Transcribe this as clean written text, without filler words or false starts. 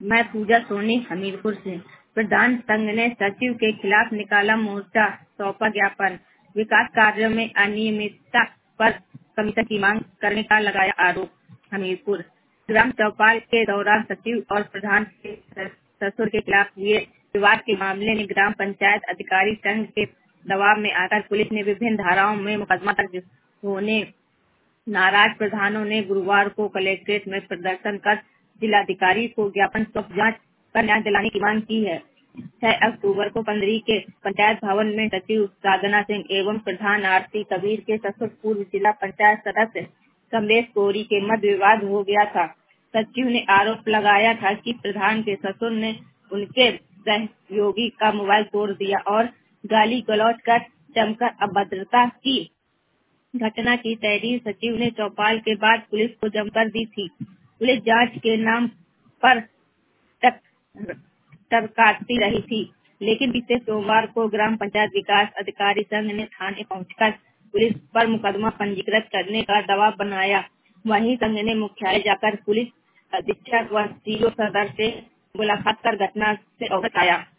मैं पूजा सोनी हमीरपुर से। प्रधान संघ ने सचिव के खिलाफ निकाला मोर्चा, सौंपा ज्ञापन। विकास कार्यों में अनियमितता पर कमीशन की मांग करने का लगाया आरोप। हमीरपुर ग्राम चौपाल के दौरान सचिव और प्रधान के ससुर के खिलाफ हुए विवाद के मामले में ग्राम पंचायत अधिकारी संघ के दबाव में आकर पुलिस ने विभिन्न धाराओं में मुकदमा दर्ज होने नाराज प्रधानों ने गुरुवार को कलेक्ट्रेट में प्रदर्शन कर जिलाधिकारी को ज्ञापन सौंप जांच कर न्याय दिलाने की मांग की है। 6 अक्टूबर को पंदरी के पंचायत भवन में सचिव साधना सिंह एवं प्रधान आरती कबीर के ससुर पूर्व जिला पंचायत सदस्य कमलेश कोरी के मध्य विवाद हो गया था। सचिव ने आरोप लगाया था कि प्रधान के ससुर ने उनके सहयोगी का मोबाइल तोड़ दिया और गाली गलौज कर जमकर अभद्रता की। घटना की तहरीर सचिव ने चौपाल के बाद पुलिस को जमकर दी थी। पुलिस जांच के नाम पर टरकाती रही थी, लेकिन बीते सोमवार को ग्राम पंचायत विकास अधिकारी संघ ने थाने पहुंचकर पुलिस पर मुकदमा पंजीकृत करने का दबाव बनाया। वहीं संघ ने मुख्यालय जाकर पुलिस अधीक्षक व सीओ सदर से मुलाकात कर घटना से अवगत कराया।